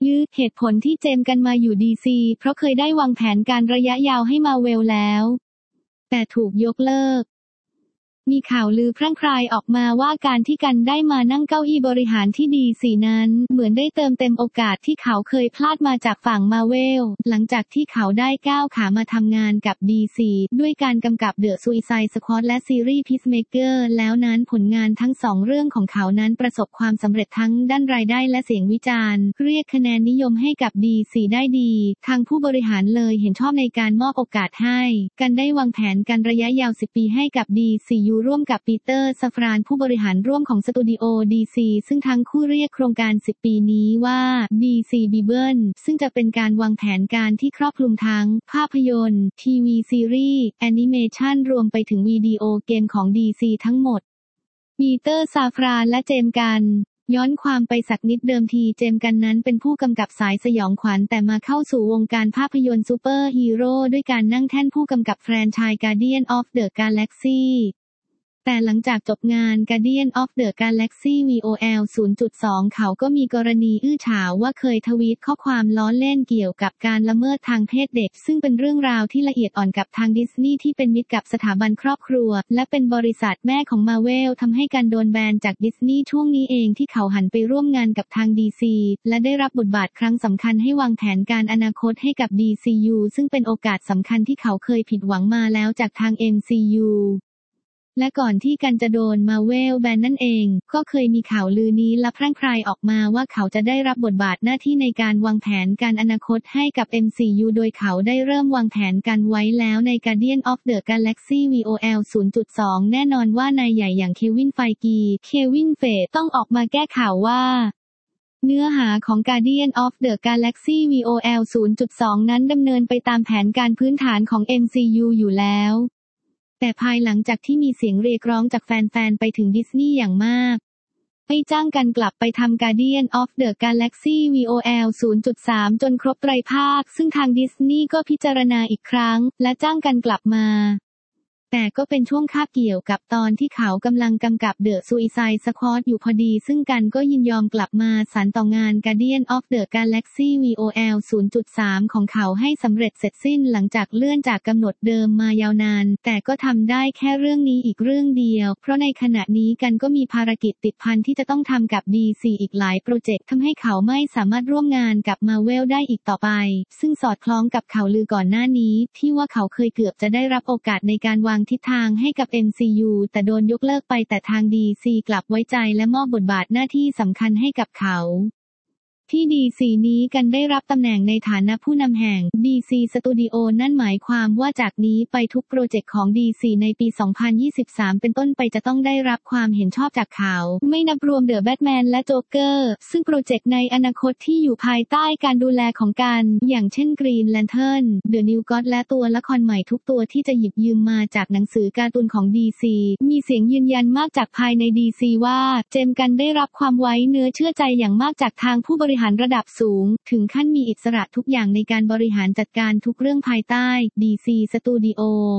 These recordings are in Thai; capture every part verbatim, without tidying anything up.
ยืดเหตุผลที่เจมกันมาอยู่ดีซีเพราะเคยได้วางแผนการระยะยาวให้มาเวลแล้วแต่ถูกยกเลิกมีข่าวลือพรั่งพรายออกมาว่าการที่กันได้มานั่งเก้าอี้บริหารที่ดีซีนั้นเหมือนได้เติมเต็มโอกาสที่เขาเคยพลาดมาจากฝั่งมาเวลหลังจากที่เขาได้ก้าวขามาทำงานกับดีซีด้วยการกำกับ The Suicide Squad และซีรีส์ Peacemaker แล้วนั้นผลงานทั้งสองเรื่องของเขานั้นประสบความสำเร็จทั้งด้านรายได้และเสียงวิจารณ์เรียกคะแนนนิยมให้กับดีซีได้ดีทางผู้บริหารเลยเห็นชอบในการมอบโอกาสให้กันได้วางแผนการระยะยาวสิบปีให้กับ ดี ซี ยู ร่วมกับปีเตอร์ซัฟรานผู้บริหารร่วมของสตูดิโอ ดี ซี ซึ่งทั้งคู่เรียกโครงการสิบปีนี้ว่า ดี ซี Bible ซึ่งจะเป็นการวางแผนการที่ครอบคลุมทั้งภาพยนตร์ทีวีซีรีส์แอนิเมชันรวมไปถึงวิดีโอเกมของ ดี ซี ทั้งหมดปีเตอร์ซาฟรานและเจมกันย้อนความไปสักนิดเดิมทีเจมกันนั้นเป็นผู้กำกับสายสยองขวัญแต่มาเข้าสู่วงการภาพยนตร์ซูเปอร์ฮีโร่ด้วยการนั่งแท่นผู้กำกับแฟรนไชส์ Guardian of the Galaxyแต่หลังจากจบงาน Guardian of the Galaxy วี โอ แอล ศูนย์จุดสอง เขาก็มีกรณีอื้อฉาวว่าเคยทวีตข้อความล้อเล่นเกี่ยวกับการละเมิดทางเพศเด็กซึ่งเป็นเรื่องราวที่ละเอียดอ่อนกับทางดิสนีย์ที่เป็นมิตรกับสถาบันครอบครัวและเป็นบริษัทแม่ของมาเวลทำให้การโดนแบนจากดิสนีย์ช่วงนี้เองที่เขาหันไปร่วมงานกับทาง ดี ซี และได้รับบทบาทครั้งสำคัญให้วางแผนการอนาคตให้กับ ดี ซี ยู ซึ่งเป็นโอกาสสำคัญที่เขาเคยผิดหวังมาแล้วจากทาง เอ็ม ซี ยูและก่อนที่กันจะโดนมาเวลแบนนั่นเองก็เคยมีข่าวลือนี้และพรั่งพรายออกมาว่าเขาจะได้รับบทบาทหน้าที่ในการวางแผนการอนาคตให้กับ เอ็ม ซี ยู โดยเขาได้เริ่มวางแผนกันไว้แล้วใน Guardian of the Galaxy วี โอ แอล ศูนย์จุดสอง แน่นอนว่านายใหญ่อย่างเควินไฟกีเควินเฟจต้องออกมาแก้ข่าวว่าเนื้อหาของ Guardian of the Galaxy วี โอ แอล ศูนย์จุดสอง นั้นดำเนินไปตามแผนการพื้นฐานของ เอ็ม ซี ยู อยู่แล้วแต่ภายหลังจากที่มีเสียงเรียกร้องจากแฟนๆไปถึงดิสนีย์อย่างมากให้จ้างกันกลับไปทำ Guardian of the Galaxy วี โอ แอล ศูนย์จุดสาม จนครบไตรภาคซึ่งทางดิสนีย์ก็พิจารณาอีกครั้งและจ้างกันกลับมาแต่ก็เป็นช่วงคาบเกี่ยวกับตอนที่เขากำลังกำกับ The Suicide Squad อยู่พอดีซึ่งกันก็ยินยอมกลับมาสานต่องาน Guardian of the Galaxy วี โอ แอล ศูนย์จุดสาม ของเขาให้สำเร็จเสร็จสิ้นหลังจากเลื่อนจากกำหนดเดิมมายาวนานแต่ก็ทำได้แค่เรื่องนี้อีกเรื่องเดียวเพราะในขณะนี้กันก็มีภารกิจติดพันที่จะต้องทำกับ ดี ซี อีกหลายโปรเจกต์ทำให้เขาไม่สามารถร่วมงานกับ Marvel ได้อีกต่อไปซึ่งสอดคล้องกับข่าวลือก่อนหน้านี้ที่ว่าเขาเคยเกือบจะได้รับโอกาสในการวางทิศทางให้กับ เอ็ม ซี ยู แต่โดนยกเลิกไปแต่ทาง ดี ซี กลับไว้ใจและมอบบทบาทหน้าที่สำคัญให้กับเขาที่ ดี ซี นี้กันได้รับตำแหน่งในฐานะผู้นำแห่ง ดี ซี Studio นั่นหมายความว่าจากนี้ไปทุกโปรเจกต์ของ ดี ซี ในปี สองพันยี่สิบสาม เป็นต้นไปจะต้องได้รับความเห็นชอบจากเขาไม่นับรวมเดอะแบทแมนและโจ๊กเกอร์ซึ่งโปรเจกต์ในอนาคตที่อยู่ภายใต้การดูแลของกันอย่างเช่น Green Lantern The New God และตัวละครใหม่ทุกตัวที่จะหยิบยืมมาจากหนังสือการ์ตูนของ ดี ซี มีเสียงยืนยันมากจากภายใน ดี ซี ว่าเจมกันได้รับความไว้เนื้อเชื่อใจอย่างมากจากทางผู้บริหารระดับสูงถึงขั้นมีอิสระทุกอย่างในการบริหารจัดการทุกเรื่องภายใต้ ดี ซี Studio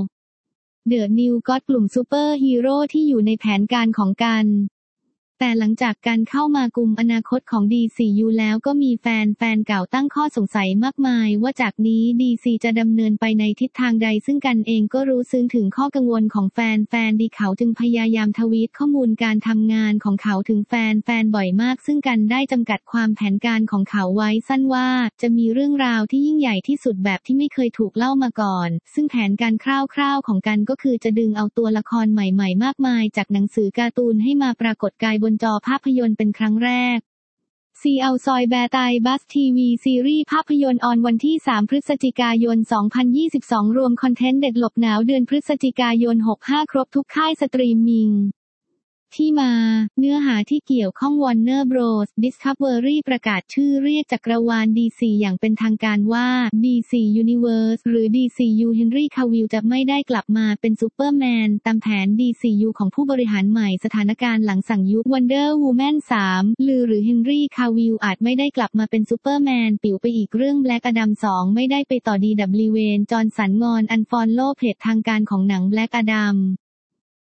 The New God กลุ่มซูเปอร์ฮีโร่ที่อยู่ในแผนการของกันแต่หลังจากการเข้ามากลุ่มอนาคตของ ดี ซี ยู แล้วก็มีแฟนแฟนเก่าตั้งข้อสงสัยมากมายว่าจากนี้ ดี ซี จะดำเนินไปในทิศทางใดซึ่งกันเองก็รู้ซึ้งถึงข้อกังวลของแฟนแฟนดีเขาจึงพยายามทวีตข้อมูลการทำงานของเขาถึงแฟนแฟนบ่อยมากซึ่งกันได้จำกัดความแผนการของเขาไว้สั้นว่าจะมีเรื่องราวที่ยิ่งใหญ่ที่สุดแบบที่ไม่เคยถูกเล่ามาก่อนซึ่งแผนการคร่าวๆของกันก็คือจะดึงเอาตัวละครใหม่ๆมากมายจากหนังสือการ์ตูนให้มาปรากฏกายบนจอภาพยนตร์เป็นครั้งแรกซีเอาซอยแบร์ไตบัสทีวีซีรีส์ภาพยนตร์ออนวันที่สามพฤศจิกายนสองพันยี่สิบสองรวมคอนเทนต์เด็ดหลบหนาวเดือนพฤศจิกายนหกสิบห้าครบทุกค่ายสตรีมมิ่งที่มาเนื้อหาที่เกี่ยวข้อง Warner Bros. Discovery ประกาศชื่อเรียกจักรวาล ดี ซี อย่างเป็นทางการว่า ดี ซี Universe หรือ ดี ซี ยู Henry Cavill จะไม่ได้กลับมาเป็นซูเปอร์แมนตามแผน ดี ซี ยู ของผู้บริหารใหม่สถานการณ์หลังสั่งยุบ Wonder Woman สามลือหรือ Henry Cavill อาจไม่ได้กลับมาเป็นซูเปอร์แมนปิ๋วไปอีกเรื่อง Black Adam สองไม่ได้ไปต่อดี ดับเบิลยู เวน จอห์นสันงอนอันฟอลโล่เพจทางการของหนัง Black Adam